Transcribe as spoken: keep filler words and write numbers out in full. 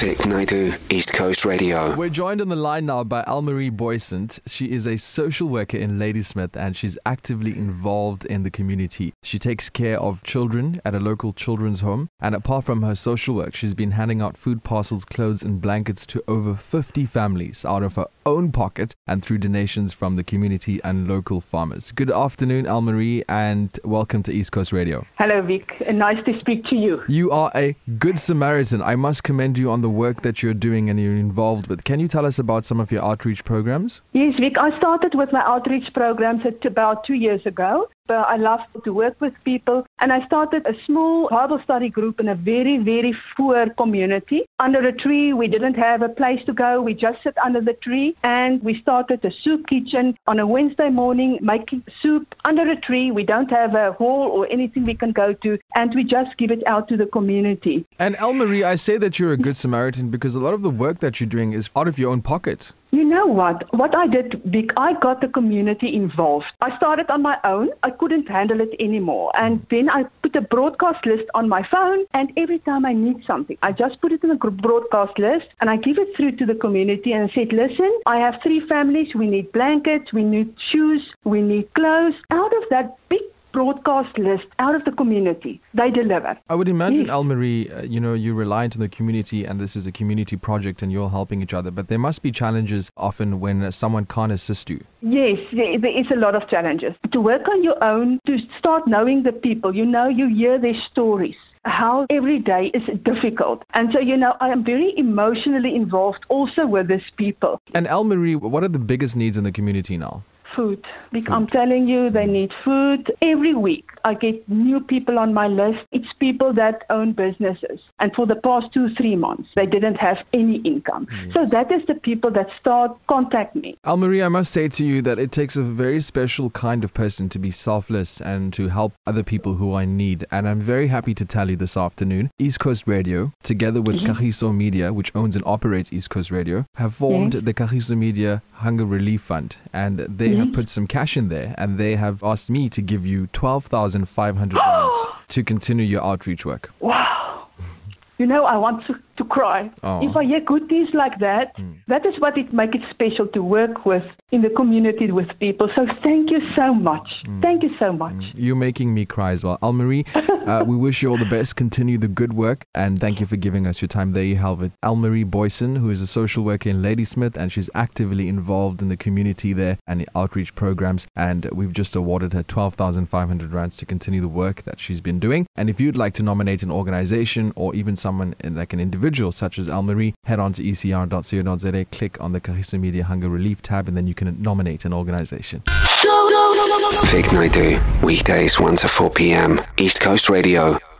Vic Naidu, East Coast Radio. We're joined on the line now by Elmarie Boycent. She is a social worker in Ladysmith and she's actively involved in the community. She takes care of children at a local children's home, and apart from her social work, she's been handing out food parcels, clothes and blankets to over fifty families out of her own pocket and through donations from the community and local farmers. Good afternoon, Elmarie, and welcome to East Coast Radio. Hello, Vic. Nice to speak to you. You are a good Samaritan. I must commend you on the work that you're doing and you're involved with. Can you tell us about some of your outreach programs? Yes, Vic. I started with my outreach programs at about two years ago. But I love to work with people, and I started a small Bible study group in a very, very poor community. Under a tree, we didn't have a place to go. We just sat under the tree, and we started a soup kitchen on a Wednesday morning, making soup under a tree. We don't have a hall or anything we can go to, and we just give it out to the community. And Elmarie, I say that you're a good Samaritan because a lot of the work that you're doing is out of your own pocket. You know what? What I did, Vic, I got the community involved. I started on my own. I couldn't handle it anymore. And then I put a broadcast list on my phone, and every time I need something, I just put it in a broadcast list and I give it through to the community and said, listen, I have three families. We need blankets, we need shoes, we need clothes. Out of that big broadcast list, out of the community, they deliver. I would imagine, yes. Elmarie, uh, you know, you're reliant on the community and this is a community project and you're helping each other, but there must be challenges often when uh, someone can't assist you. Yes, there, there is a lot of challenges. To work on your own, to start knowing the people, you know, you hear their stories. How every day is difficult. And so, you know, I am very emotionally involved also with these people. And Elmarie, what are the biggest needs in the community now? Food. Because I'm telling you, they need food. Every week I get new people on my list. It's people that own businesses. And for the past two, three months, they didn't have any income. Yes. So that is the people that start contact me. Elmarie, I must say to you that it takes a very special kind of person to be selfless and to help other people who are in need. And I'm very happy to tell you this afternoon, East Coast Radio, together with yes. Kagiso Media, which owns and operates East Coast Radio, have formed yes. the Kagiso Media Hunger Relief Fund. And they yes. have put some cash in there, and they have asked me to give you twelve thousand five hundred rands to continue your outreach work. Wow. You know, I want to, to cry. Oh. If I hear good things like that, mm. that is what it makes it special to work with in the community with people. So thank you so much. Mm. Thank you so much. Mm. You're making me cry as well. Elmarie, uh, we wish you all the best. Continue the good work, and thank you for giving us your time. There you have it. Elmarie Boycent, who is a social worker in Ladysmith, and she's actively involved in the community there and the outreach programs. And we've just awarded her twelve thousand five hundred rands to continue the work that she's been doing. And if you'd like to nominate an organization or even someone in, like an individual such as Elmarie, head on to e c r dot co dot z a, click on the Kagiso Media Hunger Relief tab, and then you can nominate an organization. Vic Naidu, weekdays one to four p.m. East Coast Radio.